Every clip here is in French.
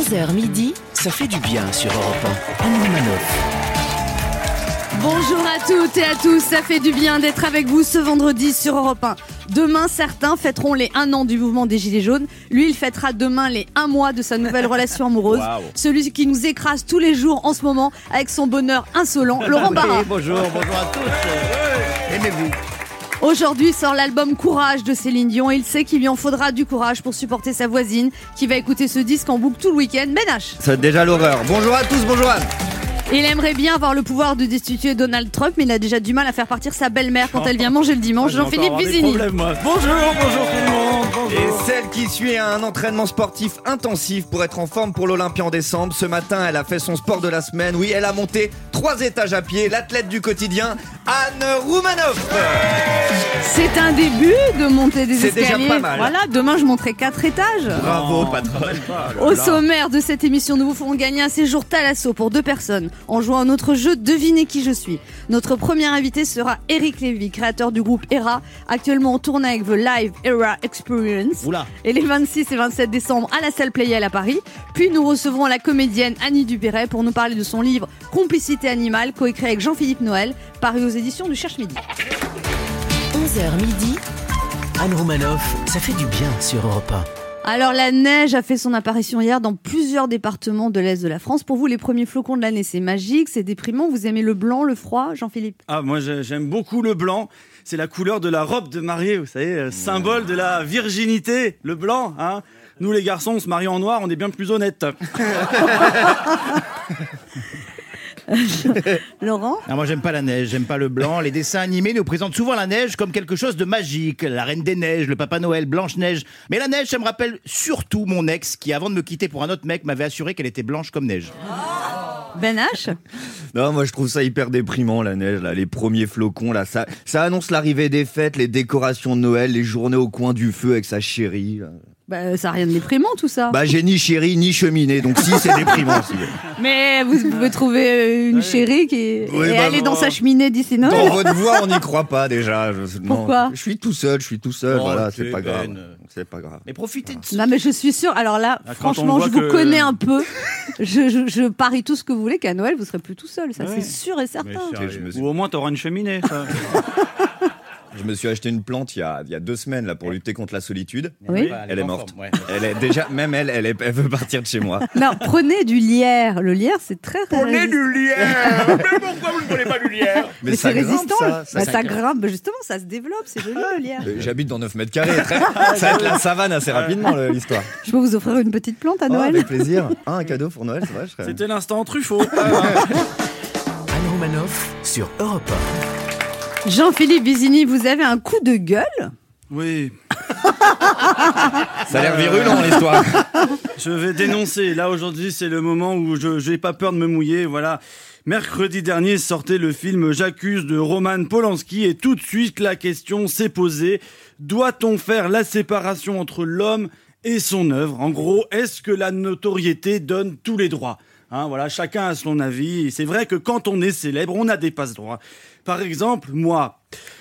11h midi, ça fait du bien sur Europe 1. Anne Romanoff. Bonjour à toutes et à tous, ça fait du bien d'être avec vous ce vendredi sur Europe 1. Demain, certains fêteront les 1 an du mouvement des Gilets jaunes. Lui, il fêtera demain les 1 mois de sa nouvelle relation amoureuse. Wow. Celui qui nous écrase tous les jours en ce moment avec son bonheur insolent, Laurent Barra. Bonjour à tous. Aimez-vous. Aujourd'hui sort l'album Courage de Céline Dion et il sait qu'il lui en faudra du courage pour supporter sa voisine qui va écouter ce disque en boucle tout le week-end. Ben H. C'est déjà l'horreur. Bonjour à tous, bonjour Anne. Il aimerait bien avoir le pouvoir de destituer Donald Trump, mais il a déjà du mal à faire partir sa belle-mère quand elle vient manger le dimanche. Jean-Philippe Vizini. Bonjour tout le monde. Bonjour. Et celle qui suit un entraînement sportif intensif pour être en forme pour l'Olympia en décembre. Ce matin, elle a fait son sport de la semaine. Oui, elle a monté 3 étages à pied. L'athlète du quotidien, Anne Romanoff. C'est un début de monter des escaliers. C'est déjà pas mal. Voilà, demain je monterai 4 étages. Bravo, patron. Au sommaire de cette émission, nous vous ferons gagner un séjour Thalasso pour 2 personnes en jouant à notre jeu Devinez qui je suis. Notre premier invité sera Eric Lévy, créateur du groupe ERA, actuellement en tournée avec The Live ERA Experience. Oula. Et les 26 et 27 décembre à la salle Playel à Paris. Puis nous recevrons la comédienne Annie Dupéret pour nous parler de son livre Complicité animale, coécrit avec Jean-Philippe Noël, paru aux éditions du Cherche Midi. 11h midi, Anne Romanoff, ça fait du bien sur Europe 1. Alors la neige a fait son apparition hier dans plusieurs départements de l'Est de la France. Pour vous, les premiers flocons de l'année, c'est magique, c'est déprimant. Vous aimez le blanc, le froid, Jean-Philippe? Ah, moi j'aime beaucoup le blanc. C'est la couleur de la robe de mariée, vous savez, symbole de la virginité, le blanc. Hein. Nous les garçons, on se marie en noir, on est bien plus honnêtes. Laurent? Non, moi j'aime pas la neige, j'aime pas le blanc. Les dessins animés nous présentent souvent la neige comme quelque chose de magique. La Reine des Neiges, le Papa Noël, Blanche-Neige. Mais la neige, ça me rappelle surtout mon ex qui, avant de me quitter pour un autre mec, m'avait assuré qu'elle était blanche comme neige. Ben H? Non, moi je trouve ça hyper déprimant la neige, là, les premiers flocons, là, ça annonce l'arrivée des fêtes, les décorations de Noël, les journées au coin du feu avec sa chérie. Là. Bah, ça n'a rien de déprimant tout ça. Bah j'ai ni chérie ni cheminée, donc si c'est déprimant. Si. Mais vous pouvez trouver une chérie et aller dans sa cheminée d'ici Noël. Dans votre voix, on n'y croit pas déjà. Pourquoi? Je suis tout seul, voilà, c'est pas grave. C'est pas grave. Mais profitez de ça. Non mais je suis sûre, alors là, franchement, je vous connais un peu. Je parie tout ce que vous voulez qu'à Noël, vous serez plus tout seul, ça c'est sûr et certain. Ou au moins t'auras une cheminée. Ça. Je me suis acheté une plante il y a 2 semaines là, pour lutter contre la solitude. Oui. Elle est morte. Elle est déjà, même elle veut partir de chez moi. Non, prenez du lierre. Le lierre, c'est très Prenez du lierre. Mais pourquoi vous ne prenez pas du lierre? Mais c'est résistant. Ça grimpe. grimpe. Justement, ça se développe. C'est joli le lierre. J'habite dans 9 mètres carrés. Ça va être la savane assez rapidement l'histoire. Je peux vous offrir une petite plante à Noël? Avec plaisir. Un cadeau pour Noël, c'est vrai. C'était l'instant Truffaut. Anne Romanoff sur Europe 1. Jean-Philippe Vizini, vous avez un coup de gueule? Oui. Ça a l'air virulent l'histoire. Je vais dénoncer. Là aujourd'hui, c'est le moment où je n'ai pas peur de me mouiller. Voilà. Mercredi dernier sortait le film J'accuse de Roman Polanski et tout de suite la question s'est posée. Doit-on faire la séparation entre l'homme et son œuvre? En gros, est-ce que la notoriété donne tous les droits? Hein, voilà, chacun a son avis. Et c'est vrai que quand on est célèbre, on a des passe-droits. Par exemple, moi...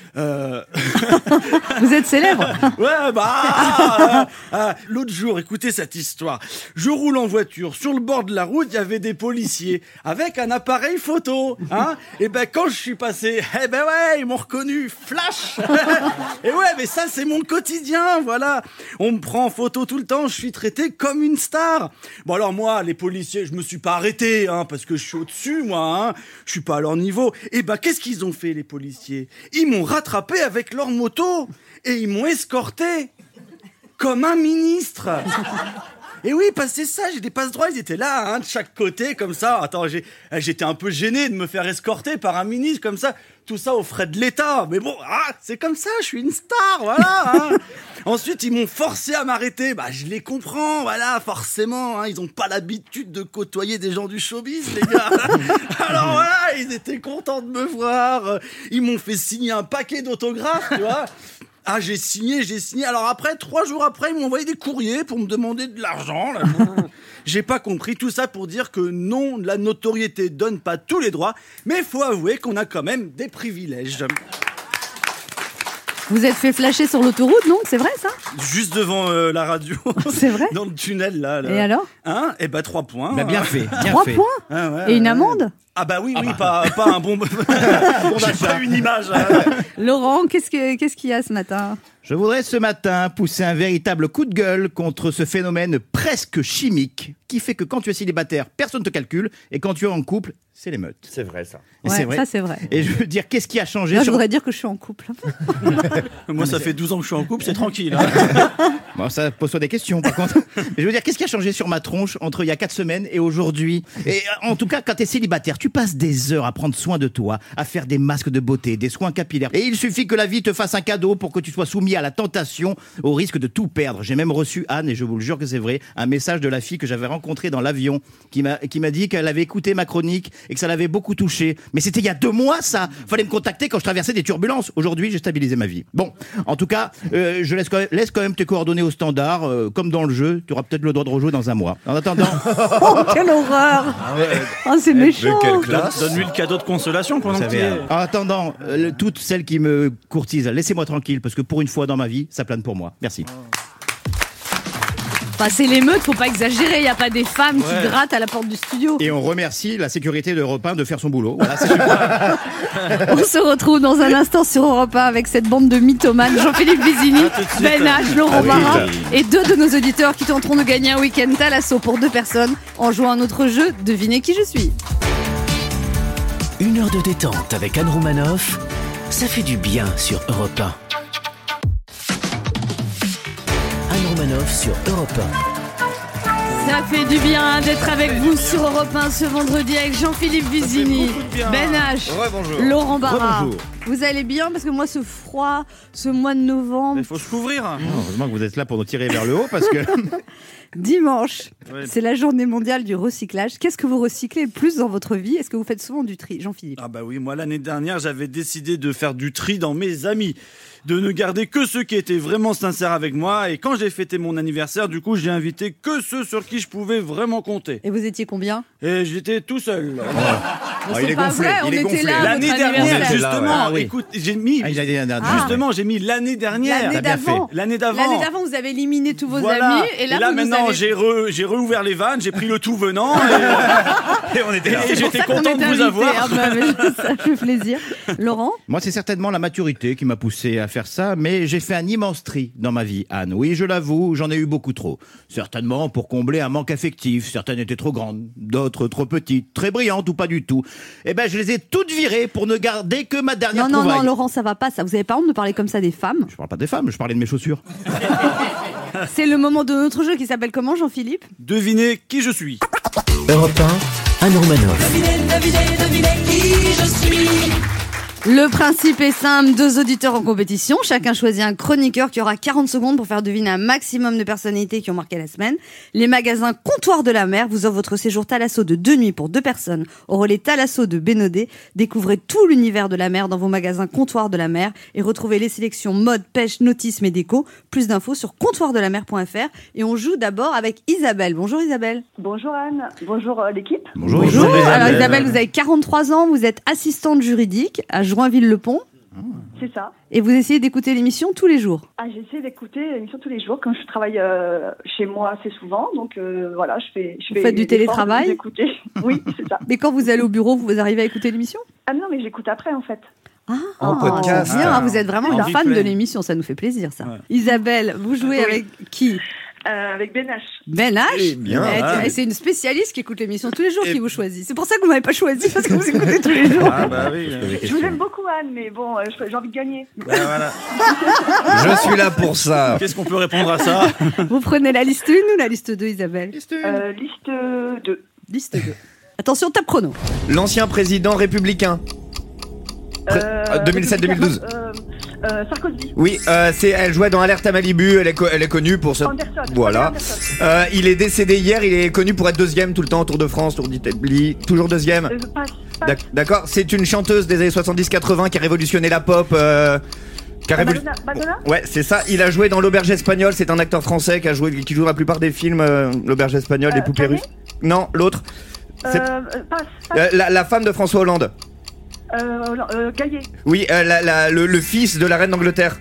Vous êtes célèbre? Ouais, l'autre jour, écoutez cette histoire. Je roule en voiture, sur le bord de la route, il y avait des policiers avec un appareil photo, hein. Et ben quand je suis passé, ils m'ont reconnu, flash. Et ouais, mais ça c'est mon quotidien, voilà. On me prend en photo tout le temps, je suis traité comme une star. Bon alors moi, les policiers, je me suis pas arrêté, hein, parce que je suis au-dessus, moi, hein. Je suis pas à leur niveau. Et ben qu'est-ce qu'ils ont fait les policiers? Ils m'ont rattrapé avec leur moto et ils m'ont escorté comme un ministre. Et oui, parce que c'est ça, j'ai des passe-droits, ils étaient là, hein, de chaque côté, comme ça. Attends, j'étais un peu gêné de me faire escorter par un ministre comme ça, tout ça aux frais de l'État. Mais bon, c'est comme ça, je suis une star, voilà. Hein. Ensuite, ils m'ont forcé à m'arrêter. Bah, je les comprends, voilà, forcément. Hein, ils ont pas l'habitude de côtoyer des gens du showbiz, les gars. Alors voilà, ils étaient contents de me voir. Ils m'ont fait signer un paquet d'autographes, tu vois. Ah, j'ai signé. Alors après, 3 jours après, ils m'ont envoyé des courriers pour me demander de l'argent. Là. J'ai pas compris tout ça pour dire que non, la notoriété donne pas tous les droits, mais faut avouer qu'on a quand même des privilèges. Vous êtes fait flasher sur l'autoroute, non? C'est vrai ça? Juste devant la radio. C'est vrai? Dans le tunnel là. Et alors? Hein? Eh ben 3 points. Bien fait. 3 points? Ah, ouais, Et une amende? Ah bah oui, pas un bon... J'ai pas une image. Laurent, qu'est-ce qu'il y a ce matin? Je voudrais ce matin pousser un véritable coup de gueule contre ce phénomène presque chimique qui fait que quand tu es célibataire, personne ne te calcule et quand tu es en couple, c'est l'émeute. C'est vrai ça. Et Ouais, c'est vrai. ça c'est vrai. Et je veux dire, qu'est-ce qui a changé Moi, je voudrais dire que je suis en couple. Moi, ça fait 12 ans que je suis en couple, c'est tranquille. Hein. Bon, ça pose-toi des questions, par contre. Mais je veux dire, qu'est-ce qui a changé sur ma tronche entre il y a 4 semaines et aujourd'hui? Et en tout cas, quand t'es célibataire, tu passes des heures à prendre soin de toi, à faire des masques de beauté, des soins capillaires. Et il suffit que la vie te fasse un cadeau pour que tu sois soumis à la tentation, au risque de tout perdre. J'ai même reçu, Anne, et je vous le jure que c'est vrai, un message de la fille que j'avais rencontrée dans l'avion, qui m'a dit qu'elle avait écouté ma chronique et que ça l'avait beaucoup touchée. Mais c'était il y a 2 mois, ça. Fallait me contacter quand je traversais des turbulences. Aujourd'hui, j'ai stabilisé ma vie. Bon, en tout cas, je laisse quand même tes coordonnées au standard. Comme dans le jeu, tu auras peut-être le droit de rejouer dans un mois. En attendant... Oh, quelle horreur! Oh, c'est méchant! Donne-lui le cadeau de consolation pendant que tu es... En attendant, toutes celles qui me courtisent, laissez-moi tranquille, parce que pour une fois dans ma vie, ça plane pour moi. Merci. Enfin, c'est l'émeute, faut pas exagérer, il y a pas des femmes qui grattent à la porte du studio. Et on remercie la sécurité d'Europe 1 de faire son boulot. Voilà, c'est super. On se retrouve dans un instant sur Europe 1 avec cette bande de mythomanes, Jean-Philippe Vizini, Ben H, Laurent Barra et 2 de nos auditeurs qui tenteront de gagner un week-end Thalasso pour 2 personnes en jouant à notre jeu Devinez qui je suis. 1 heure de détente avec Anne Roumanoff, ça fait du bien sur Europe 1. Anne Roumanoff sur Europe 1. Ça fait du bien d'être avec vous sur Europe 1 ce vendredi avec Jean-Philippe Vizini, Ben H, Laurent Barra. Vous allez bien? Parce que moi, ce froid, ce mois de novembre... Il faut se couvrir. Heureusement que vous êtes là pour nous tirer vers le haut, parce que... Dimanche, c'est la journée mondiale du recyclage. Qu'est-ce que vous recyclez le plus dans votre vie? Est-ce que vous faites souvent du tri, Jean-Philippe? Ah bah oui, moi l'année dernière, j'avais décidé de faire du tri dans mes amis, de ne garder que ceux qui étaient vraiment sincères avec moi. Et quand j'ai fêté mon anniversaire, du coup, j'ai invité que ceux sur qui je pouvais vraiment compter. Et vous étiez combien? Et j'étais tout seul. C'est il est pas gonflé, vrai, on il est était gonflé. là à L'année votre dernière, anniversaire. justement, oui. écoute, j'ai mis... Justement, j'ai mis l'année dernière. L'année d'avant. L'année d'avant. L'année d'avant, vous avez éliminé tous vos Voilà. amis. Et là, vous maintenant, nous avez... j'ai réouvert les vannes, j'ai pris le tout venant. Et on était là. Et j'étais C'est pour ça qu'on content de était vous invités. avoir. Ah bah, mais ça fait plaisir. Laurent? Moi, c'est certainement la maturité qui m'a poussé à faire ça, mais j'ai fait un immense tri dans ma vie, Anne. Oui, je l'avoue, j'en ai eu beaucoup trop. Certainement pour combler un manque affectif. Certaines étaient trop grandes, d'autres trop petites, très brillantes ou pas du tout. Eh ben, je les ai toutes virées pour ne garder que ma dernière trouvaille. Non, Laurent, ça va pas, ça. Vous avez pas honte de parler comme ça des femmes? Je parle pas des femmes, je parlais de mes chaussures. C'est le moment de notre jeu qui s'appelle comment, Jean-Philippe? Devinez qui je suis. Europe 1, Anne Roumanoff. Devinez qui je suis. Le principe est simple, 2 auditeurs en compétition. Chacun choisit un chroniqueur qui aura 40 secondes pour faire deviner un maximum de personnalités qui ont marqué la semaine. Les magasins Comptoir de la Mer vous offrent votre séjour Thalasso de 2 nuits pour 2 personnes au relais Thalasso de Bénodet. Découvrez tout l'univers de la mer dans vos magasins Comptoir de la Mer et retrouvez les sélections mode, pêche, nautisme et déco. Plus d'infos sur comptoirdelamer.fr. Et on joue d'abord avec Isabelle. Bonjour Isabelle. Bonjour Anne, bonjour l'équipe. Bonjour. Alors Isabelle, vous avez 43 ans, vous êtes assistante juridique à Joinville-le-Pont. C'est ça. Et vous essayez d'écouter l'émission tous les jours. Ah, j'essaie d'écouter l'émission tous les jours. Quand je travaille chez moi assez souvent, donc voilà, je fais. Vous faites du télétravail? D'écouter. Oui, c'est ça. Mais quand vous allez au bureau, vous arrivez à écouter l'émission? Ah non, mais j'écoute après en fait. En podcast. Bien, vous êtes vraiment En une fan replay. de l'émission, ça nous fait plaisir ça. Ouais. Isabelle, vous jouez Oui. avec qui? Avec Ben H. Ben H. Eh bien, Et c'est une spécialiste qui écoute l'émission tous les jours qui vous choisit. C'est pour ça que vous m'avez pas choisi, parce que vous écoutez tous les jours. Ah bah oui. Je vous aime beaucoup Anne, mais bon, j'ai envie de gagner. Voilà. Je suis là pour ça. Qu'est-ce qu'on peut répondre à ça? Vous prenez la liste 1 ou la liste 2, Isabelle? Liste 2. Liste 2. Attention, top chrono. L'ancien président républicain. 2007-2012. Sarkozy. Oui, elle jouait dans Alerte à Malibu, elle est connue pour ce... Anderson. Voilà. Anderson. Il est décédé hier, il est connu pour être 2e tout le temps, Tour de France, Tour d'Italie, toujours 2e. Passe. D'accord, c'est une chanteuse des années 70-80 qui a révolutionné la pop. Madonna. Ouais, c'est ça. Il a joué dans L'Auberge espagnole. C'est un acteur français qui joue la plupart des films. L'Auberge espagnole, Les poupées Canet. russes. Non, l'autre. C'est- Passe. la femme de François Hollande. Gaillet. Oui, le fils de la reine d'Angleterre.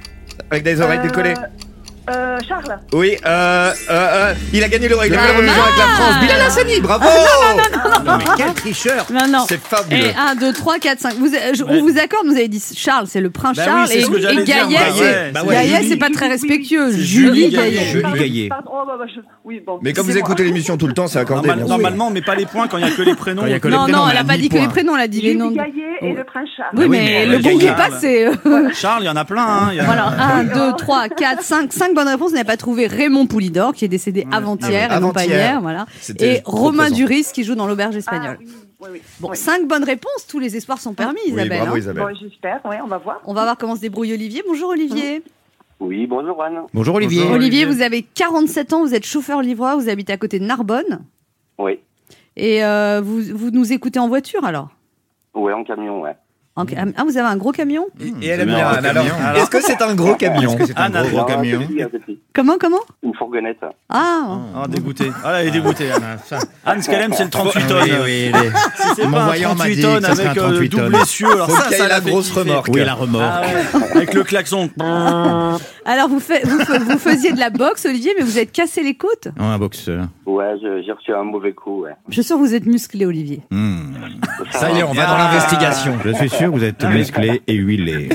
avec des oreilles décollées. Charles. Oui, il a gagné le règlement de l'Eurovision avec la France. Bilal Hassani, bravo. Non, mais quel tricheur. Non. C'est fabuleux. Et 1, 2, 3, 4, 5. On vous accorde, vous avez dit Charles, c'est le prince Bah Charles. oui, c'est ce que j'allais dire, Gaillet, ouais. Bah ouais, Gaillet, Julie. c'est pas très respectueux. C'est Julie Gaillet. Julie Gaillet. Pardon, oui, bon. Mais comme vous excusez-moi. écoutez l'émission tout le temps, c'est accordé. bien sûr. Normalement, on met pas les points quand il y a que les prénoms. Quand il y a que les Non, prénoms, elle a pas mis dit que les point. prénoms, elle a dit les Julie noms. Gaillet et le prince Charles. Oui, oui, mais mais le bon qui Charles. passe, c'est. Charles, il y en a plein. Hein. Il y a- Voilà, 1, 2, 3, 4, 5. 5 bonnes réponses. Vous n'avez pas trouvé Raymond Poulidor, qui est décédé avant-hier, et non pas Avant-hier. hier. Voilà. C'était Et trop Romain présent. Duris, qui joue dans l'Auberge espagnole. Oui. Bon, Oui. 5 bonnes réponses. Tous les espoirs sont permis, Oui, Isabelle. bravo hein. Isabelle. Bon, j'espère, oui, on va voir. On va voir comment se débrouille Olivier. Bonjour Olivier. Oui, bonjour Anne. Bonjour Olivier. Bonjour. Olivier, Olivier. vous avez 47 ans, vous êtes chauffeur-livreur, vous habitez à côté de Narbonne. Oui. Et vous nous écoutez en voiture alors Ouais, en camion, ouais. Ah, vous avez un gros camion Et elle aime bien bien un Anne. Alors, camion. est-ce que c'est un gros camion? Est-ce que c'est un Anne, gros Non, camion? un petit. Comment Une fourgonnette. Ah, Ah, dégoûté. Ah, elle est dégoûtée, Anne. Anne, ce qu'elle aime, c'est le 38 Oui, tonnes. oui, Si c'est Mon pas un voyant m'a 38 dit tonnes que ça serait avec un 38 double tonnes. essieu, alors Faut ça, qu'il y ça ait la fait grosse kiffer. remorque. Oui, la remorque. Ah ouais, avec le klaxon. alors vous faisiez de la boxe Olivier, mais vous êtes cassé les côtes. Oh, un boxeur. Ouais, j'ai reçu un mauvais coup, ouais. Je suis sûre que vous êtes musclé Olivier. Ça y est, on va dans l'investigation. Je suis sûr que vous êtes musclé et huilé.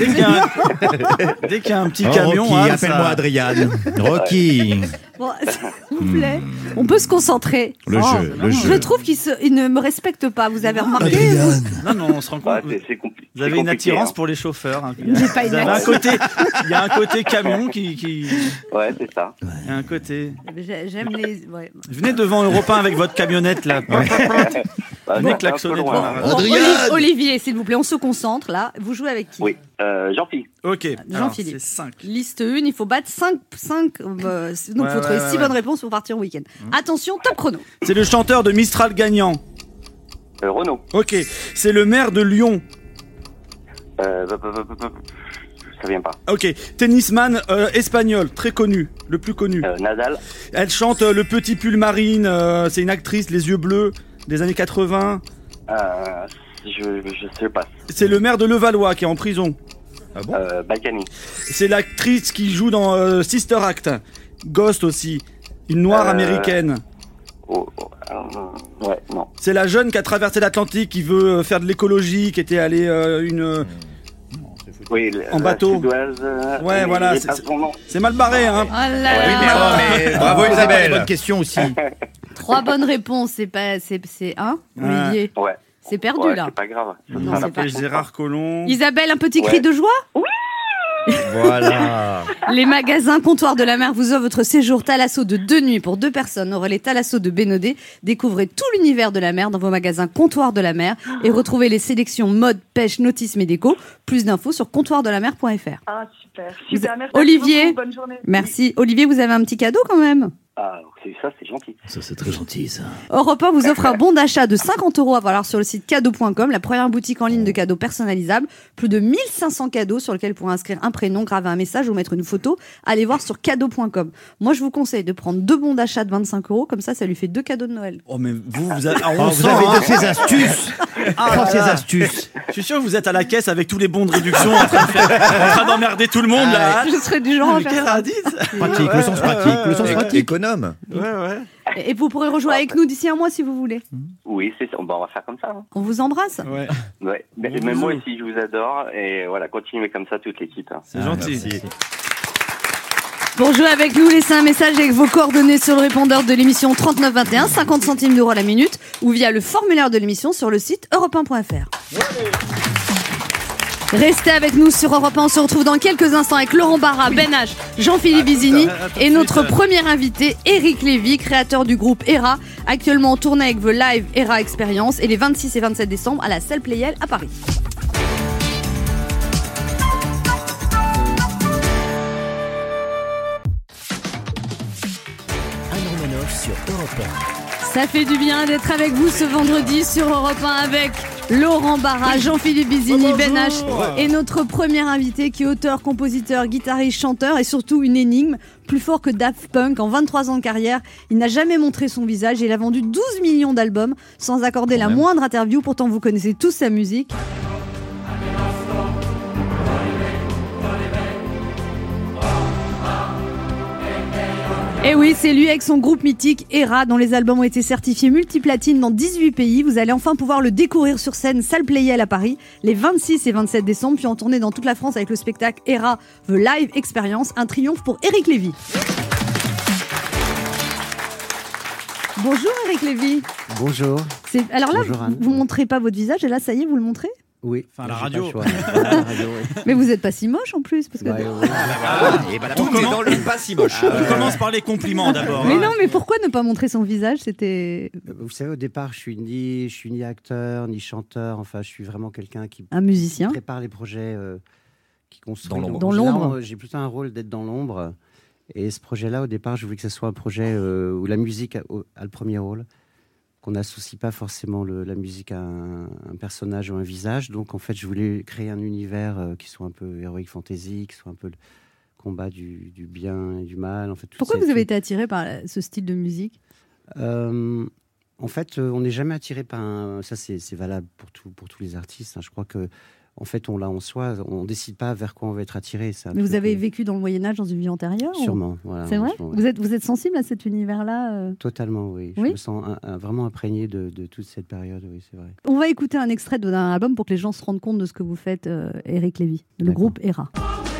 Dès qu'il y a un petit Oh, camion, Rocky, Anne, appelle-moi ça- Adriane. Rocky. Bon, s'il vous plaît, on peut se concentrer. Le jeu, le Je jeu. trouve qu'il ne me respecte pas, vous avez remarqué Non, non, on se rend Ouais, compte. c'est compliqué. Vous avez une attirance pour les chauffeurs. Hein. J'ai pas une Vous avez un côté, il y a un côté camion qui... Ouais, c'est ça. Il y a un côté... J'aime les... Ouais. Venez devant Europe 1 avec votre camionnette, là. Bah, Venez c'est un klaxonner peu loin, devant. hein. Bon, Adrien Olivier, s'il vous plaît, on se concentre là. Vous jouez avec qui Oui, Jean-Philippe. Ok, alors, Jean-Philippe. c'est 5. Liste 1, il faut battre 5 donc Ouais, il faut trouver 6 ouais. bonnes réponses pour partir en week-end. Attention, top chrono. C'est le chanteur de Mistral gagnant. Renaud. Ok, c'est le maire de Lyon. Ça vient pas. Ok, tennisman espagnol, très connu, le plus connu. Nadal. Elle chante Le Petit Pull Marine, c'est une actrice, les yeux bleus, des années 80. Je sais pas. C'est le maire de Levallois qui est en prison. Balkany. C'est l'actrice qui joue dans Sister Act. Ghost aussi. Une noire américaine. Ouais, non. C'est la jeune qui a traversé l'Atlantique, qui veut faire de l'écologie, qui était allée Oui, en bateau. Suédoise, Ouais, mais voilà, j'ai pas son nom. c'est mal barré, hein. Oh là Oui, là. mais Bravo, posez Isabelle. pas les bonnes questions aussi. 3 bonnes réponses, c'est Olivier. Ouais. C'est perdu Ouais, là. c'est pas grave. Non, Ça c'est n'a pas- Et Gérard Collomb. Isabelle, un petit cri Ouais. de joie. Voilà. Les magasins Comptoir de la Mer vous offrent votre séjour Thalasso de 2 nuits pour 2 personnes au relais Thalasso de Bénodet. Découvrez tout l'univers de la mer dans vos magasins Comptoir de la Mer et retrouvez les sélections mode, pêche, nautisme et déco. Plus d'infos sur comptoirdelamer.fr. Ah, super. Vous- Super, merci Olivier. beaucoup, bonne journée. Merci. Olivier, vous avez un petit cadeau quand même. Ah, c'est gentil. Ça, c'est très gentil, ça. Europe 1 vous offre un bon d'achat de 50 € à valoir sur le site cadeau.com, la première boutique en ligne de cadeaux personnalisables. Plus de 1500 cadeaux sur lesquels vous pourrez inscrire un prénom, graver un message ou mettre une photo. Allez voir sur cadeau.com. Moi, je vous conseille de prendre 2 bons d'achat de 25 €, comme ça lui fait 2 cadeaux de Noël. Oh, mais vous avez, ah, on Oh, sent, vous avez hein. de ces astuces. Ah, ces là. astuces. Je suis sûr que vous êtes à la caisse avec tous les bons de réduction en train d'emmerder tout le monde, là. Je serais du genre à faire ça. Pratique, le sens pratique, le sens pratique. Économe. Ouais, ouais. Et vous pourrez rejouer avec nous d'ici un mois si vous voulez. Oui, c'est ça. Bon, on va faire comme ça. Hein. On vous embrasse. Ouais, Ouais. Mais Bon moi bisous. aussi, je vous adore. Et voilà, continuez comme ça, toute l'équipe. Hein. c'est gentil. Pour jouer avec nous, laissez un message avec vos coordonnées sur le répondeur de l'émission 3921, 50 centimes d'euros la minute, ou via le formulaire de l'émission sur le site europe1.fr. Restez avec nous sur Europe 1, on se retrouve dans quelques instants avec Laurent Barra, Ben H, Jean-Philippe Bizini et notre premier invité, Eric Lévy, créateur du groupe ERA, actuellement en tournée avec The Live ERA Experience et les 26 et 27 décembre à la salle Playel à Paris. Anne Romanoff sur Europe Ça fait du bien d'être avec vous ce vendredi sur Europe 1 avec Laurent Barra, Jean-Philippe Bizini, Ben H et notre premier invité qui est auteur, compositeur, guitariste, chanteur et surtout une énigme. Plus fort que Daft Punk, en 23 ans de carrière, il n'a jamais montré son visage et il a vendu 12 millions d'albums sans accorder la moindre interview. Pourtant vous connaissez tous sa musique. Et oui, c'est lui avec son groupe mythique Era, dont les albums ont été certifiés multiplatine dans 18 pays. Vous allez enfin pouvoir le découvrir sur scène salle Playel à Paris les 26 et 27 décembre, puis en tournée dans toute la France avec le spectacle Era The Live Experience, un triomphe pour Eric Lévy. Bonjour Eric Lévy. Bonjour. Alors là, Bonjour, Anne. vous montrez pas votre visage et là, ça y est, vous le montrez ? Oui. Enfin, la j'ai radio. pas le choix. La radio, oui. Mais vous n'êtes pas si moche en plus. Parce que... Tout est dans le pas si moche. On commence par les compliments d'abord. Mais non, mais pourquoi ne pas montrer son visage ? C'était Vous savez, au départ, je suis ni acteur, ni chanteur. Enfin, je suis vraiment quelqu'un qui un musicien. prépare les projets, qui construit. Dans l'ombre. Dans En général, l'ombre. j'ai plutôt un rôle d'être dans l'ombre. Et ce projet-là, au départ, je voulais que ce soit un projet où la musique a le premier rôle. Qu'on n'associe pas forcément la musique à un personnage ou un visage. Donc, en fait, je voulais créer un univers qui soit un peu heroic fantasy, qui soit un peu le combat du bien et du mal. En fait, Pourquoi vous avez été attiré par ce style de musique ? En fait, on n'est jamais attiré par un... Ça, c'est valable pour tous les artistes. Hein. Je crois que, en fait, on l'a en soi. On décide pas vers quoi on va être attiré. Mais vous avez vécu dans le Moyen-Âge, dans une vie antérieure ? Sûrement, voilà. C'est vrai ? Sûrement, ouais. Vous êtes sensible à cet univers-là Totalement, oui. Oui. Je me sens vraiment imprégné de toute cette période, oui, c'est vrai. On va écouter un extrait d'un album pour que les gens se rendent compte de ce que vous faites, Eric Lévy, le D'accord. groupe Era.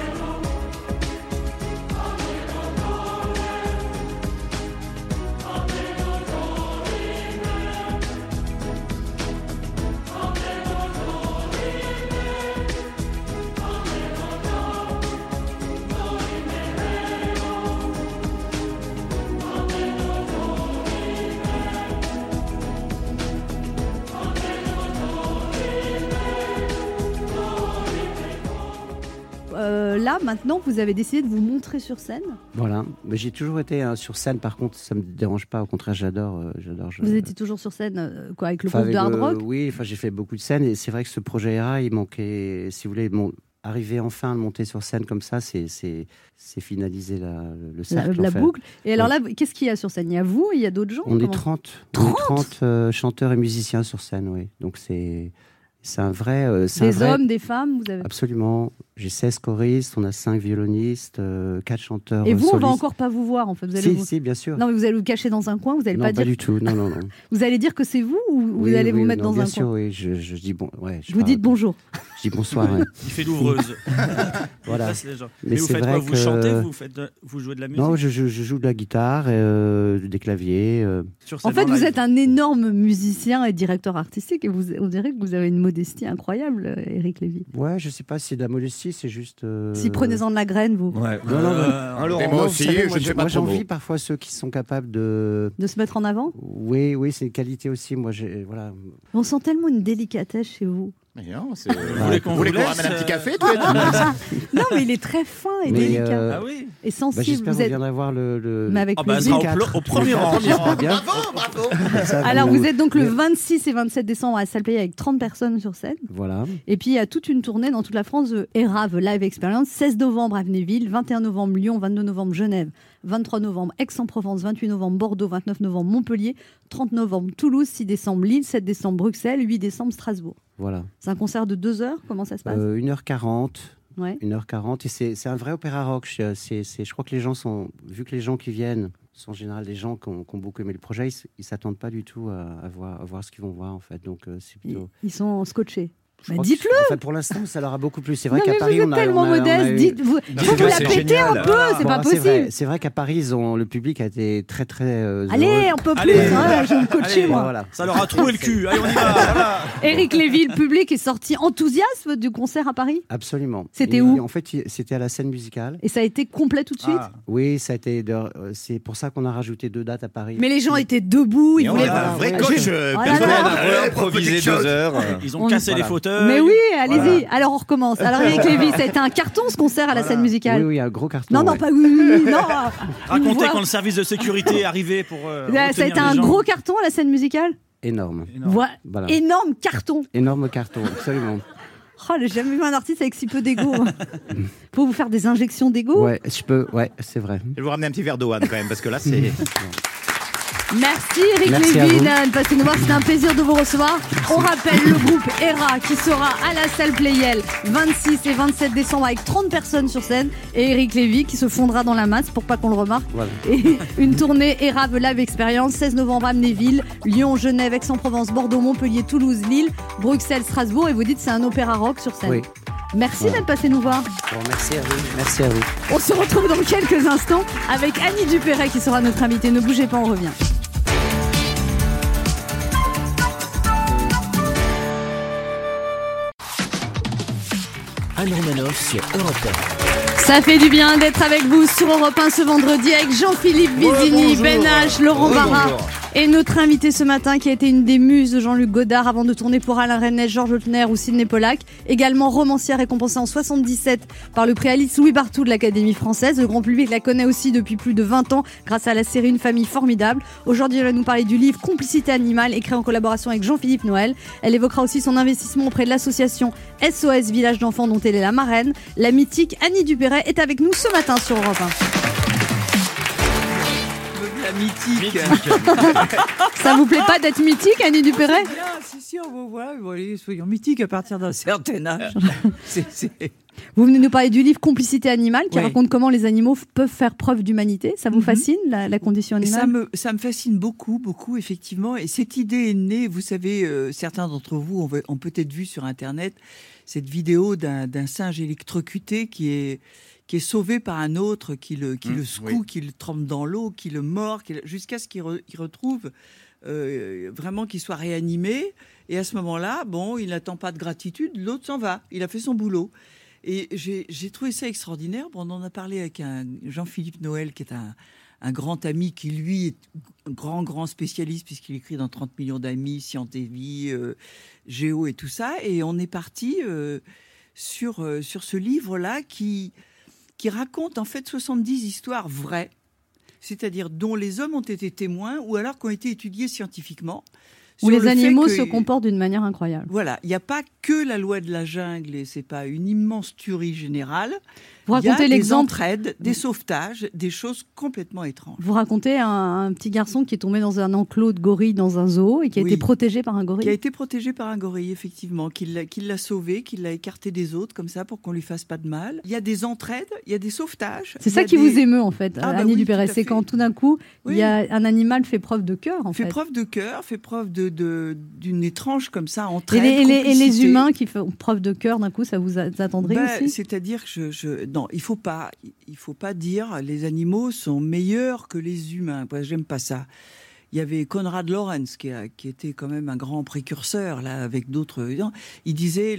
Là, maintenant, vous avez décidé de vous montrer sur scène. Voilà. Mais j'ai toujours été sur scène, par contre, ça me dérange pas. Au contraire, j'adore. Vous étiez toujours sur scène quoi, avec le Enfin, groupe de hard rock. Oui, enfin, j'ai fait beaucoup de scènes et c'est vrai que ce projet ERA, il manquait, si vous voulez, arriver enfin à le monter sur scène comme ça, c'est finaliser le cercle. La en fait. boucle. Et alors Ouais. là, qu'est-ce qu'il y a sur scène ? Il y a vous et il y a d'autres gens ? On est Comment- 30. 30 On est 30 chanteurs et musiciens sur scène, oui. Donc c'est un vrai. Des hommes, des femmes vous avez... Absolument. J'ai 16 choristes, on a 5 violonistes, 4 chanteurs. Et vous, on va solistes. encore pas vous voir en fait. Vous allez Si, bien sûr. Non, mais vous allez vous cacher dans un coin, vous allez Non, pas pas dire. du tout. Non. Vous allez dire que c'est vous ou vous Oui, allez vous oui, mettre non, dans bien un sûr, coin. oui. Je dis bon. Ouais, Vous dites bonjour. Je dis bonsoir. Ouais. Il fait l'ouvreuse. Voilà. Passe les gens. Mais Mais vous c'est faites vrai quoi Vous que- chantez vous jouez de la musique Non, je joue de la guitare, des claviers. Sur En scène, fait, vous live. êtes un énorme musicien et directeur artistique et on dirait que vous avez une modestie incroyable, Eric Lévy. Ouais, je sais pas si c'est de la modestie, c'est juste. Si prenez-en de la graine, vous, Ouais. Non, non, Un Laurent. Et moi Non, aussi, vous savez, je ne fais pas moi trop j'envie beau. parfois ceux qui sont capables de. de se mettre en avant. Oui, c'est une qualité aussi. Moi, voilà. On sent tellement une délicatesse chez vous. Mais non, c'est... Vous voulez qu'on Vous voulez vous qu'on laisse, ramène un petit café, euh, toi Non, mais il est très fin et Mais, délicat Ah oui. et sensible. J'espère que vous vous êtes... viendrez voir le. Mais avec Ah bah, plaisir. ça sera au premier rang. J'espère bien. Bravo. Ça, Alors, vous êtes donc le 26 et 27 décembre à Salle Playel avec 30 personnes sur scène. Voilà. Et puis, il y a toute une tournée dans toute la France de ERA, The Live Experience. 16 novembre à Veneville, 21 novembre Lyon, 22 novembre Genève, 23 novembre Aix-en-Provence, 28 novembre Bordeaux, 29 novembre Montpellier, 30 novembre Toulouse, 6 décembre Lille, 7 décembre Bruxelles, 8 décembre Strasbourg. Voilà. C'est un concert de 2 heures. Comment ça se passe 1h40. Ouais. 1h40. Et c'est un vrai opéra rock. Je crois que les gens sont. Vu que les gens qui viennent sont en général des gens qui ont beaucoup aimé le projet, ils s'attendent pas du tout à voir ce qu'ils vont voir, en fait. Donc, c'est plutôt. Ils sont scotchés. Je Bah, crois que- dites-le. En fait, pour l'instant, ça leur a beaucoup plu. C'est vrai Non, qu'à mais Paris, vous êtes on a. tellement on a modeste. eu- Dites, vous Dites que la c'est pétez un génial. peu, c'est Bon, pas c'est vrai, possible. c'est vrai qu'à Paris, le public a été très très. Heureux. Allez, un peu plus. Allez. Ouais, je vais me coacher, Allez, moi. Voilà. Ça leur a troué le cul. Allez, on y va. Voilà. Eric Lévy, le public est sorti enthousiaste du concert à Paris. Absolument. C'était Et où En fait, c'était à la scène musicale. Et ça a été complet tout de suite. Ah. Oui, ça a été. C'est pour ça qu'on a rajouté 2 dates à Paris. Mais les gens étaient debout, ils Et on voulaient a un vrai Ouais, coach. Oh là personnel. là. Improvisé 2 heures. Ils ont On- cassé voilà. les fauteuils. Mais oui, allez-y. Voilà. Alors on recommence. Alors Eric Lévy, ça a été un carton ce concert à la scène musicale. Oui, un gros carton. Non, non, ouais. pas oui, non. Racontez Voilà. quand le service de sécurité est arrivé pour. Ça a été un gros carton à la scène musicale. Énorme. Voilà. Voilà. Énorme carton. Énorme carton, absolument. Oh, j'ai jamais vu un artiste avec si peu d'ego. Faut vous faire des injections d'ego. Ouais, je peux. Ouais, c'est vrai. Je vais vous ramener un petit verre d'eau, Anne, quand même, parce que là, c'est... Merci Eric Merci à Lévy vous. de passer nous voir, c'était un plaisir de vous recevoir. On rappelle le groupe ERA qui sera à la salle Playel 26 et 27 décembre avec 30 personnes sur scène et Eric Lévy qui se fondra dans la masse pour pas qu'on le remarque. Voilà. Et une tournée ERA The Live Experience 16 novembre à Amnéville, Lyon, Genève, Aix-en-Provence, Bordeaux, Montpellier, Toulouse, Lille, Bruxelles, Strasbourg et vous dites c'est un opéra rock sur scène. Oui. Merci Voilà. d'être passé nous voir. Bon, merci à vous. Merci à vous. On se retrouve dans quelques instants avec Annie Dupéret qui sera notre invitée. Ne bougez pas, on revient. Anne Romanoff sur Europe 1. Ça fait du bien d'être avec vous sur Europe 1 ce vendredi avec Jean-Philippe Vizini, Ben H, Laurent Barra et notre invité ce matin qui a été une des muses de Jean-Luc Godard avant de tourner pour Alain Resnais, Georges Lautner ou Sidney Pollack. Également romancière récompensée en 77 par le prix Alice Louis Barthou de l'Académie française. Le grand public la connaît aussi depuis plus de 20 ans grâce à la série Une famille formidable. Aujourd'hui, elle va nous parler du livre Complicité animale écrit en collaboration avec Jean-Philippe Noël. Elle évoquera aussi son investissement auprès de l'association SOS Village d'enfants dont elle est la marraine. La mythique Annie Dupéret est avec nous ce matin sur Europe 1. La mythique. Ça vous plaît pas d'être mythique, Annie Dupéret? Si, voilà, soyons mythiques à partir d'un certain âge. Vous venez nous parler du livre Complicité animale qui Oui. raconte comment les animaux peuvent faire preuve d'humanité. Ça vous fascine, la condition animale? Ça me fascine beaucoup, effectivement. Et cette idée est née, vous savez, certains d'entre vous ont peut-être vu sur Internet cette vidéo d'un singe électrocuté qui est sauvé par un autre, qui le secoue, qui le trempe dans l'eau, qui le mord, jusqu'à ce qu'il retrouve vraiment qu'il soit réanimé. Et à ce moment-là, il n'attend pas de gratitude, l'autre s'en va, il a fait son boulot. Et j'ai trouvé ça extraordinaire. On en a parlé avec un Jean-Philippe Noël, qui est un grand ami, qui lui est un grand spécialiste, puisqu'il écrit dans 30 millions d'amis, Science et Vie, Géo et tout ça. Et on est parti sur ce livre-là qui raconte en fait 70 histoires vraies, c'est-à-dire dont les hommes ont été témoins ou alors qui ont été étudiées scientifiquement. Où les animaux se comportent d'une manière incroyable. Voilà, il n'y a pas que la loi de la jungle et c'est pas une immense tuerie générale. Vous racontez des l'exemple entraides, des sauvetages, des choses complètement étranges. Vous racontez un petit garçon qui est tombé dans un enclos de gorille dans un zoo et qui a été protégé par un gorille. Qui a été protégé par un gorille, effectivement, qui l'a sauvé, qui l'a écarté des autres comme ça pour qu'on lui fasse pas de mal. Il y a des entraides, il y a des sauvetages. C'est ça qui vous émeut en fait, Annie Dupéret, c'est quand tout d'un coup il y a un animal fait preuve de cœur en fait. Fait preuve de cœur, fait preuve d'une étrange comme ça entraide. Et les humains qui font preuve de cœur d'un coup, ça vous attendrait aussi? C'est-à-dire que non, il faut pas dire les animaux sont meilleurs que les humains. Moi, j'aime pas ça. Il y avait Konrad Lorenz qui était quand même un grand précurseur là avec d'autres. Il disait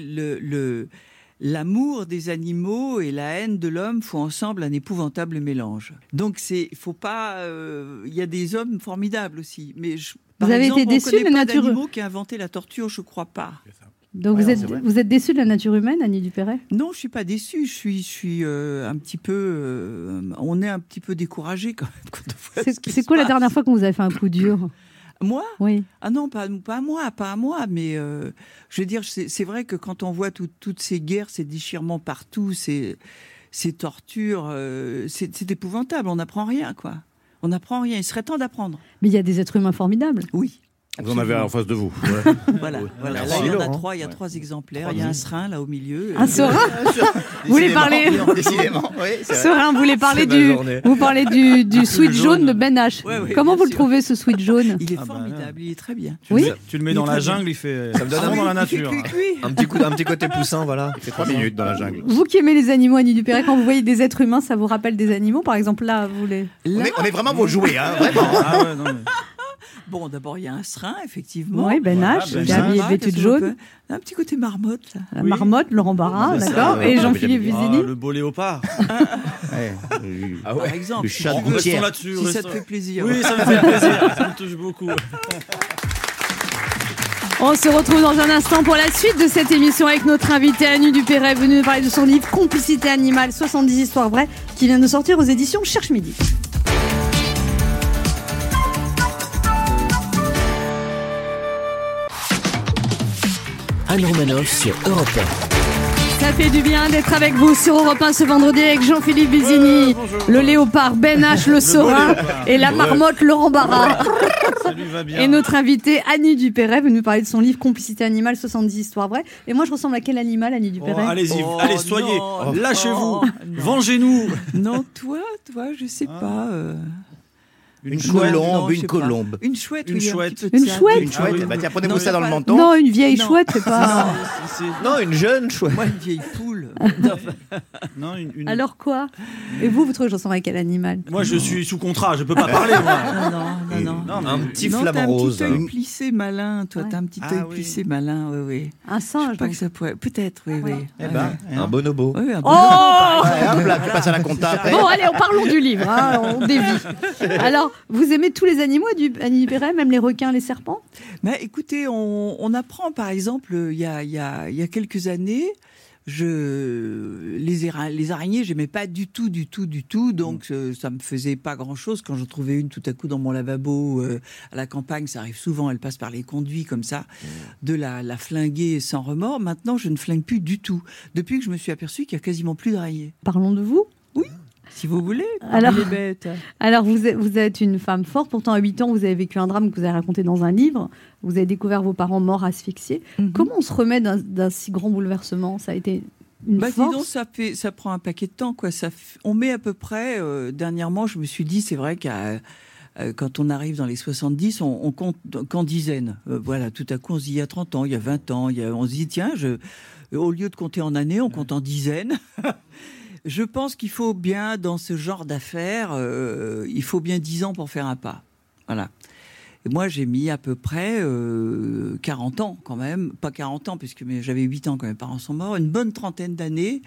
l'amour des animaux et la haine de l'homme font ensemble un épouvantable mélange. Donc il faut pas. Il y a des hommes formidables aussi, mais vous avez été déçu de la nature d'animaux qui a inventé la torture, je crois pas. Donc vous êtes déçu de la nature humaine, Annie Dupéret? Non, je suis pas déçu. Je suis un petit peu. On est un petit peu découragé quand même. Quand on voit c'est quoi la dernière fois qu'on vous a fait un coup dur? Moi? Oui. Ah non, pas à moi, mais je veux dire, c'est vrai que quand on voit toutes ces guerres, ces déchirements partout, ces tortures, c'est épouvantable. On n'apprend rien, quoi. On n'apprend rien. Il serait temps d'apprendre. Mais il y a des êtres humains formidables. Oui. Vous en avez en face de vous. Ouais. Voilà. Là, il y en a trois. Il y a 3 exemplaires. Il y a un serin là au milieu. Un serin. Vous voulez parler? Décidément. Oui, serin. Vous voulez parler du sweat jaune de Ben H. Ouais, Comment vous le trouvez ce sweat jaune? Il est formidable. Il est très bien. Oui. Tu le mets dans la jungle, il fait. Ça me donne dans la nature. Un petit côté poussin, voilà. Il fait 3 minutes dans la jungle. Vous qui aimez les animaux, Annie Dupéret, quand vous voyez des êtres humains, ça vous rappelle des animaux? Par exemple, là, vous les. On est vraiment vos jouets, hein, vraiment. Ah ouais, non, mais... Bon, d'abord, il y a un serin, effectivement. Oui, Ben H, vêtu de jaune. Un petit côté marmotte, là. La marmotte, Laurent Barra, d'accord. Et Jean-Philippe Vizini. Le beau léopard. Par exemple. Le chat de si gouttière. ça te fait plaisir. Oui, ça me fait plaisir. Ça me touche beaucoup. On se retrouve dans un instant pour la suite de cette émission avec notre invité Annie Dupéret, venue nous parler de son livre Complicité animale, 70 histoires vraies, qui vient de sortir aux éditions Cherche Midi. Anne Romanoff sur Europe 1. Ça fait du bien d'être avec vous sur Europe 1 ce vendredi avec Jean-Philippe Vizini, le léopard Ben H, le serin et la marmotte Laurent Barra. Ça lui va bien. Et notre invitée Annie Dupéret veut nous parler de son livre Complicité animale, 70 histoires vraies. Et moi, je ressemble à quel animal, Annie Dupéret? Allez-y, allez, soyez, non, lâchez-vous, non. vengez-nous. Non, toi, je sais pas. Une chouette, non, colombe, je une sais colombe. pas. Une chouette, Une oui, un chouette. petit peu de Une ça. chouette Une chouette, Ah oui. bah tiens, prenez-vous Non, ça c'est dans le pas- menton. Non, une vieille Non. chouette, c'est pas. Non, une jeune chouette. Moi, une vieille poule. Non, Alors quoi? Et vous trouvez que je ressemble à quel animal? Moi, je suis sous contrat, je peux pas parler, moi. Non. Un petit Non, flamant t'as un rose. petit œil plissé malin, toi. T'as un petit œil oui. plissé malin, oui. Un Je singe. sais pas donc. que ça pourrait. Peut-être, oui. Eh ben, Un bonobo. Oui, un Oh ouais, hop là, tu passes à la compta après. Bon, allez, parlons du livre, hein, on dévie. Alors, vous aimez tous les animaux, Annie Dupéret, même les requins, les serpents? Mais écoutez, on apprend par exemple, il y a quelques années, les araignées, j'aimais pas du tout, donc ça me faisait pas grand-chose. Quand j'en trouvais une tout à coup dans mon lavabo à la campagne, ça arrive souvent, elle passe par les conduits comme ça, de la flinguer sans remords. Maintenant, je ne flingue plus du tout, depuis que je me suis aperçue qu'il y a quasiment plus d'araignées. Parlons de vous. Oui, si vous voulez, Alors- les bêtes. Alors, vous êtes une femme forte. Pourtant, à 8 ans, vous avez vécu un drame que vous avez raconté dans un livre. Vous avez découvert vos parents morts asphyxiés. Comment on se remet d'un si grand bouleversement? Ça a été une Dis force? donc, ça prend un paquet de temps, quoi. On met à peu près. Dernièrement, je me suis dit, c'est vrai quand on arrive dans les 70, on compte qu'en dizaines. Voilà, tout à coup, on se dit, il y a 30 ans, il y a 20 ans, on se dit, tiens, au lieu de compter en années, on compte en dizaines. Je pense qu'il faut bien, dans ce genre d'affaires, il faut bien 10 ans pour faire un pas. Voilà. Et moi, j'ai mis à peu près 40 ans quand même, pas 40 ans, puisque j'avais 8 ans quand mes parents sont morts, une bonne trentaine d'années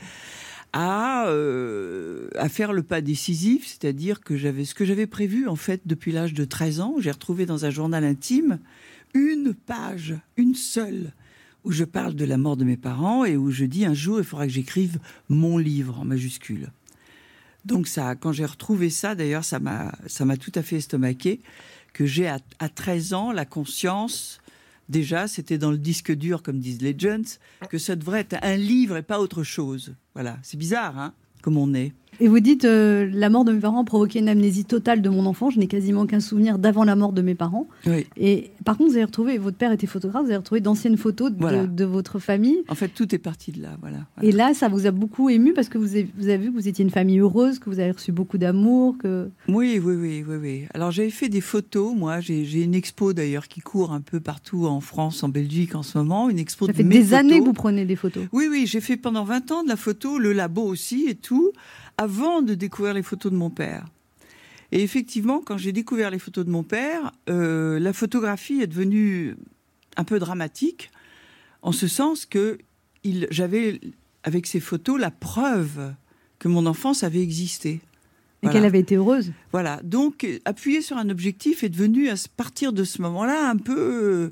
à faire le pas décisif, c'est-à-dire que ce que j'avais prévu en fait depuis l'âge de 13 ans, j'ai retrouvé dans un journal intime une page, une seule, où je parle de la mort de mes parents et où je dis un jour il faudra que j'écrive mon livre en majuscule. Donc ça, quand j'ai retrouvé ça, d'ailleurs, ça m'a tout à fait estomaqué, que j'ai à 13 ans la conscience, déjà, c'était dans le disque dur, comme disent les jeunes, que ça devrait être un livre et pas autre chose. Voilà, c'est bizarre, hein, comme on est. Et vous dites, la mort de mes parents provoquait une amnésie totale de mon enfant. Je n'ai quasiment aucun souvenir d'avant la mort de mes parents. Oui. Et par contre, vous avez retrouvé, votre père était photographe, vous avez retrouvé d'anciennes photos de votre famille. En fait, tout est parti de là, voilà. Et là, ça vous a beaucoup ému parce que vous avez vu que vous étiez une famille heureuse, que vous avez reçu beaucoup d'amour. Oui. Alors, j'avais fait des photos, moi. J'ai une expo, d'ailleurs, qui court un peu partout en France, en Belgique, en ce moment. Une expo Ça de fait mes des années photos. que vous prenez des photos. Oui, j'ai fait pendant 20 ans de la photo, le labo aussi et tout, avant de découvrir les photos de mon père. Et effectivement, quand j'ai découvert les photos de mon père, la photographie est devenue un peu dramatique, en ce sens que j'avais, avec ces photos, la preuve que mon enfance avait existé. Et qu'elle avait été heureuse. Voilà, donc appuyer sur un objectif est devenu, à partir de ce moment-là, un peu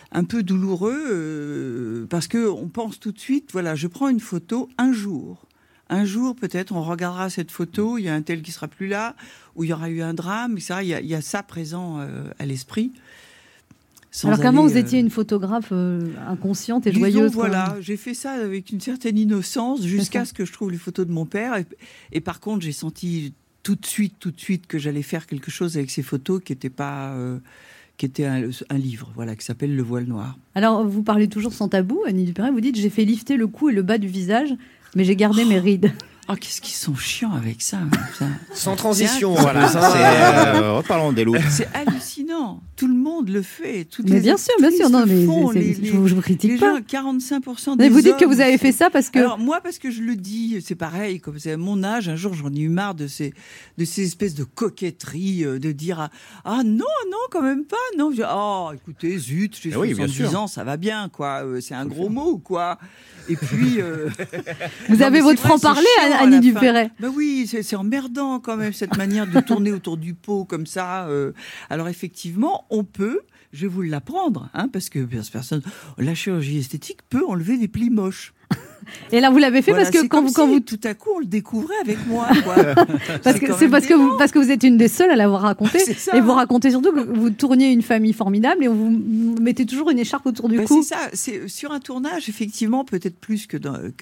douloureux, parce qu'on pense tout de suite, voilà, je prends une photo un jour, peut-être, on regardera cette photo, il y a un tel qui sera plus là, ou il y aura eu un drame, etc. Il y a ça présent à l'esprit. Alors qu'avant, vous étiez une photographe inconsciente et joyeuse. Voilà, j'ai fait ça avec une certaine innocence, jusqu'à ce que je trouve les photos de mon père. Et par contre, j'ai senti tout de suite que j'allais faire quelque chose avec ces photos qui n'était pas... qui était un livre, voilà, qui s'appelle Le Voile Noir. Alors, vous parlez toujours sans tabou, Annie Dupéret, vous dites « J'ai fait lifter le cou et le bas du visage, mais j'ai gardé mes rides ». Oh, qu'est-ce qu'ils sont chiants avec ça. Sans transition. Voilà, reparlons des loups. C'est hallucinant. Tout le monde le fait. Mais bien sûr. Non, mais je vous critique pas. Les gens, 45% des mais vous dites hommes, que vous avez fait ça parce que... Alors, moi, parce que je le dis, c'est pareil, comme c'est à mon âge, un jour, j'en ai eu marre de ces espèces de coquetteries, de dire « Ah non, quand même pas, non. » Oh, écoutez, zut, j'ai 70 ans, ça va bien, quoi. C'est un gros mot, quoi. Et puis... Vous avez votre franc-parler, Annie Dupéret. Ben oui, c'est emmerdant quand même, cette manière de tourner autour du pot comme ça. Alors effectivement, on peut, je vais vous l'apprendre, hein, parce que personne, la chirurgie esthétique peut enlever des plis moches. Et là, vous l'avez fait voilà, parce que quand vous tout à coup on le découvrait avec moi. Quoi. parce que vous êtes une des seules à l'avoir raconté. Et vous racontez surtout que vous tourniez une famille formidable et vous mettez toujours une écharpe autour du cou. C'est ça. C'est sur un tournage, effectivement, peut-être plus que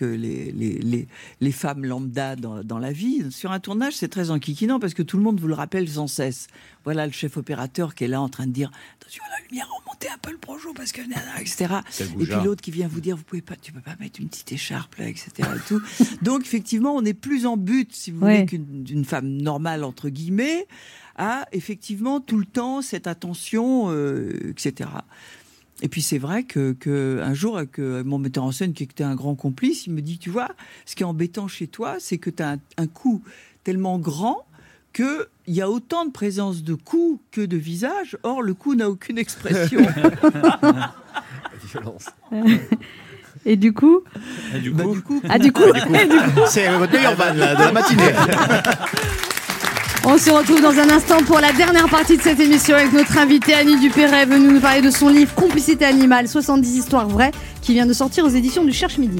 les femmes lambda dans la vie. Sur un tournage, c'est très enquiquinant parce que tout le monde vous le rappelle sans cesse. voilà le chef opérateur qui est là en train de dire attention à la lumière, remontez un peu le projo parce que etc. Et puis l'autre qui vient vous dire tu peux pas mettre une petite écharpe là, etc. et tout. Donc effectivement, on est plus en but, si vous voulez, d'une femme normale entre guillemets, à effectivement tout le temps cette attention, etc. Et puis c'est vrai que un jour, avec mon metteur en scène qui était un grand complice, il me dit, tu vois, ce qui est embêtant chez toi, c'est que tu as un cou tellement grand qu'il y a autant de présence de cou que de visage. Or, le cou n'a aucune expression. Violence. Et du coup C'est votre meilleure vanne là, de la matinée. On se retrouve dans un instant pour la dernière partie de cette émission avec notre invitée Annie Dupéret, venue nous parler de son livre Complicité animale, 70 histoires vraies, qui vient de sortir aux éditions du Cherche Midi.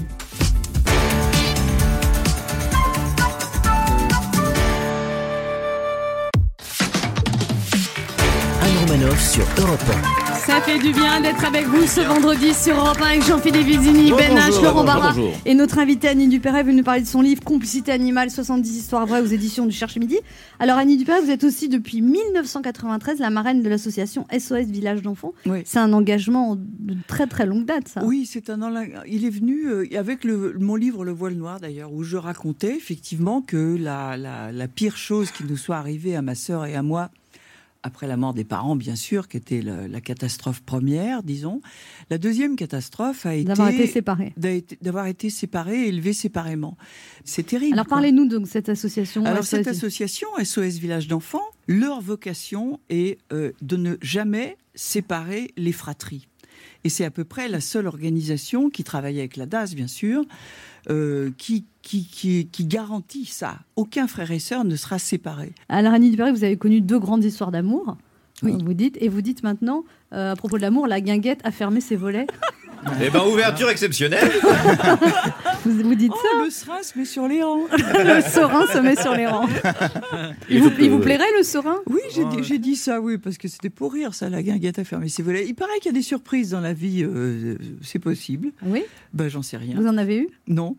Anne Romanoff sur Europe 1. Ça fait du bien d'être avec vous ce vendredi sur Europe 1 avec Jean-Philippe Vizini, Ben H, Laurent Barra et notre invitée Annie Dupéret venue nous parler de son livre Complicité animale, 70 histoires vraies aux éditions du Cherche Midi. Alors Annie Dupéret, vous êtes aussi depuis 1993 la marraine de l'association SOS Village d'Enfants. Oui. C'est un engagement de très très longue date, ça. Oui, il est venu avec mon livre Le Voile Noir d'ailleurs, où je racontais effectivement que la pire chose qui nous soit arrivée à ma sœur et à moi, après la mort des parents, bien sûr, qui était la catastrophe première, disons. La deuxième catastrophe a été... D'avoir été séparés. D'avoir été séparés et élevés séparément. C'est terrible. Alors parlez-nous donc de cette association. Alors cette association, SOS Village d'Enfants, leur vocation est de ne jamais séparer les fratries. Et c'est à peu près la seule organisation qui travaille avec la DAS, bien sûr, qui garantit ça. Aucun frère et sœur ne sera séparé. Alors Annie Dupéret, vous avez connu 2 grandes histoires d'amour. Oui. Vous dites maintenant, à propos de l'amour, la guinguette a fermé ses volets. Eh ben, ouverture exceptionnelle. Vous dites ça. Le serin se met sur les rangs. Le serin se met sur les rangs. Il vous plairait le serin? Oui, j'ai dit ça, oui, parce que c'était pour rire, ça, la guinguette a fermé ses volets. Il paraît qu'il y a des surprises dans la vie, c'est possible. Oui. Ben, j'en sais rien. Vous en avez eu? Non.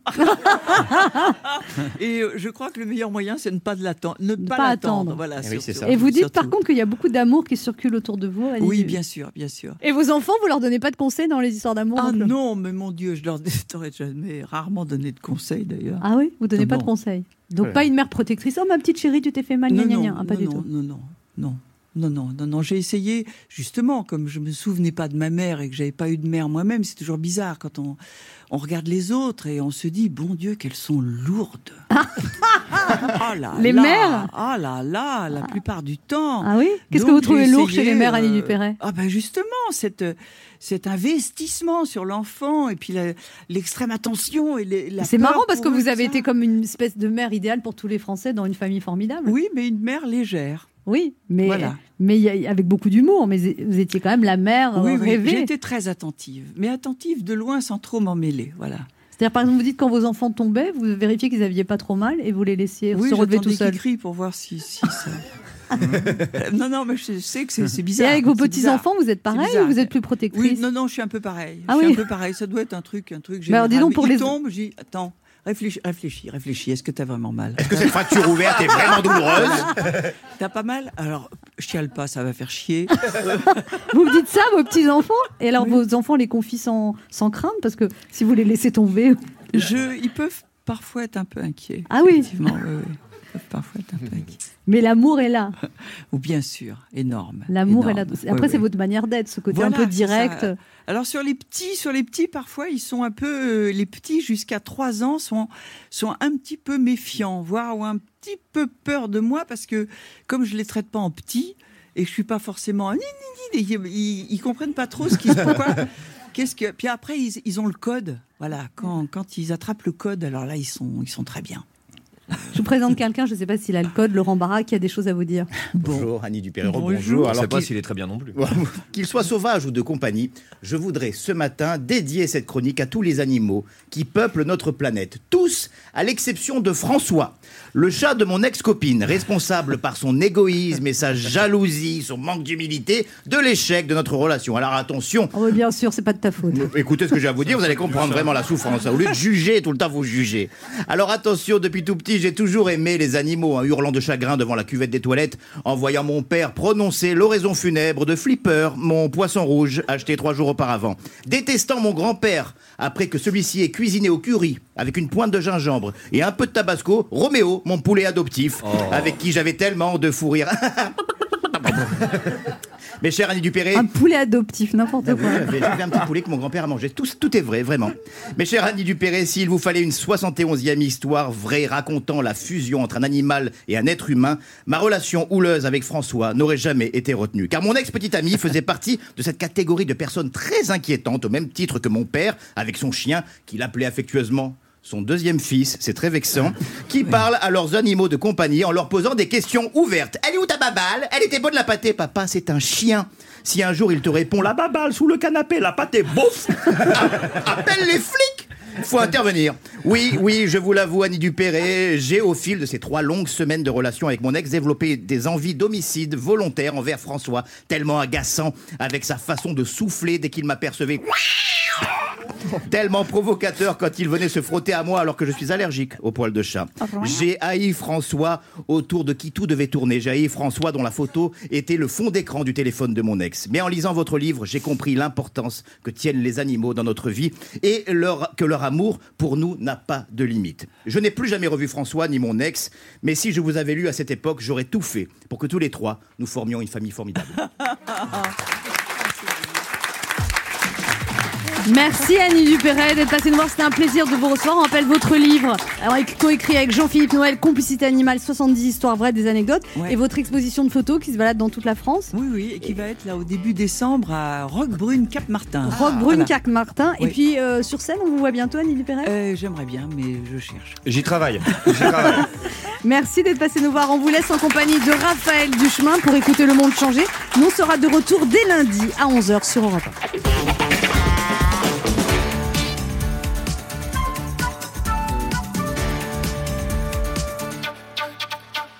Et je crois que le meilleur moyen, c'est ne pas l'attendre. Voilà, oui, c'est ça. Et vous dites par contre qu'il y a beaucoup d'amour qui circule autour de vous. Oui, bien sûr, bien sûr. Et vos enfants, vous leur donnez pas de conseils dans les histoires d'amour? Ah non, mais mon Dieu, je leur aurais jamais rarement donné de conseils d'ailleurs. Ah oui, vous donnez pas de conseils. Donc pas une mère protectrice. Oh ma petite chérie, tu t'es fait mal, pas du tout. Non. J'ai essayé, justement, comme je me souvenais pas de ma mère et que j'avais pas eu de mère moi-même, c'est toujours bizarre quand on regarde les autres et on se dit, bon Dieu, qu'elles sont lourdes. Mères. Ah là là, la plupart du temps. Ah oui. Qu'est-ce que vous trouvez lourd chez les mères, Annie Dupéret? Ah ben justement, cet investissement sur l'enfant et puis l'extrême attention et c'est marrant parce que vous avez été comme une espèce de mère idéale pour tous les Français dans une famille formidable. Oui, mais une mère légère. Oui, mais avec beaucoup d'humour. Mais vous étiez quand même la mère rêvée. Oui, j'étais très attentive, mais attentive de loin sans trop m'en mêler. Voilà. C'est-à-dire, par exemple, vous dites quand vos enfants tombaient, vous vérifiez qu'ils n'avaient pas trop mal et vous les laissiez se relever tout seuls. Oui, j'attendais qu'ils crient pour voir si ça... non, mais je sais que c'est bizarre. Et avec vos petits-enfants, vous êtes pareil ou vous êtes plus protectrice? Oui, non, je suis un peu pareil. Ah je suis un peu pareil. Ça doit être un truc général. Alors, dis donc, pour les tombent, je dis, attends, réfléchis. Est-ce que t'as vraiment mal? Est-ce que cette fracture ouverte est vraiment douloureuse? T'as pas mal? Alors, chiale pas, ça va faire chier. Vous me dites ça, vos petits-enfants? Et alors, vos enfants les confient sans crainte? Parce que si vous les laissez tomber... Ils peuvent parfois être un peu inquiets. Ah oui? Effectivement, oui. Parfois être un peu inquiet. Mais l'amour est là. Ou bien sûr, énorme. L'amour est là. Après, c'est votre manière d'être, ce côté un peu direct. Alors sur les petits, parfois, ils sont un peu. Les petits jusqu'à 3 ans sont un petit peu méfiants, voire ont un petit peu peur de moi parce que comme je les traite pas en petits et que je suis pas forcément ils comprennent pas trop ce qui se passe. Puis après, ils ont le code. Voilà, quand ils attrapent le code, alors là, ils sont très bien. Je vous présente quelqu'un, je ne sais pas s'il a le code, Laurent Barra, qui a des choses à vous dire. Bonjour, Annie Dupéret. Bonjour. Je ne sais pas s'il est très bien non plus. Qu'il soit sauvage ou de compagnie, je voudrais ce matin dédier cette chronique à tous les animaux qui peuplent notre planète. Tous, à l'exception de François, le chat de mon ex-copine, responsable par son égoïsme et sa jalousie, son manque d'humilité, de l'échec de notre relation. Alors attention. Oh, bien sûr, c'est pas de ta faute. Écoutez ce que j'ai à vous dire, vous allez comprendre vraiment la souffrance. Au lieu de juger, tout le temps vous jugez. Alors attention, depuis tout petit, Oui, j'ai toujours aimé les animaux, hurlant de chagrin devant la cuvette des toilettes, en voyant mon père prononcer l'oraison funèbre de Flipper, mon poisson rouge, acheté 3 jours auparavant. Détestant mon grand-père, après que celui-ci ait cuisiné au curry, avec une pointe de gingembre et un peu de tabasco, Roméo, mon poulet adoptif, avec qui j'avais tellement de fou rire. Mes chers Annie Dupéré... Un poulet adoptif, n'importe quoi. J'avais un petit poulet que mon grand-père a mangé. Tout est vrai, vraiment. Mes chers Annie Dupéré, s'il vous fallait une 71e histoire vraie racontant la fusion entre un animal et un être humain, ma relation houleuse avec François n'aurait jamais été retenue. Car mon ex-petit ami faisait partie de cette catégorie de personnes très inquiétantes, au même titre que mon père, avec son chien, qu'il appelait affectueusement son deuxième fils, c'est très vexant, qui parlent à leurs animaux de compagnie en leur posant des questions ouvertes. Elle est où ta babale? Elle était bonne la pâtée? Papa, c'est un chien. Si un jour il te répond la babale sous le canapé, la pâtée, bouf, appelle les flics. Faut intervenir. Oui, je vous l'avoue, Annie Dupéré, j'ai au fil de ces 3 longues semaines de relation avec mon ex développé des envies d'homicide volontaire envers François, tellement agaçant avec sa façon de souffler dès qu'il m'apercevait. Tellement provocateur quand il venait se frotter à moi alors que je suis allergique aux poils de chat. J'ai haï François autour de qui tout devait tourner. J'ai haï François dont la photo était le fond d'écran du téléphone de mon ex. Mais en lisant votre livre, j'ai compris l'importance que tiennent les animaux dans notre vie et que leur amour pour nous n'a pas de limite. Je n'ai plus jamais revu François ni mon ex, mais si je vous avais lu à cette époque, j'aurais tout fait pour que tous les 3, nous formions une famille formidable. Merci Annie Dupéré d'être passée nous voir, c'était un plaisir de vous recevoir. On rappelle votre livre, coécrit avec Jean-Philippe Noël, Complicité animale, 70 histoires vraies, des anecdotes, et votre exposition de photos qui se balade dans toute la France. Oui, et qui va être là au début décembre à Roquebrune Cap-Martin. Roquebrune Cap-Martin, et puis sur scène, on vous voit bientôt Annie Dupéré? J'aimerais bien, mais je cherche. J'y travaille. Merci d'être passé nous voir. On vous laisse en compagnie de Raphaël Duchemin pour écouter Le Monde changer. Nous, on sera de retour dès lundi à 11h sur Europe 1.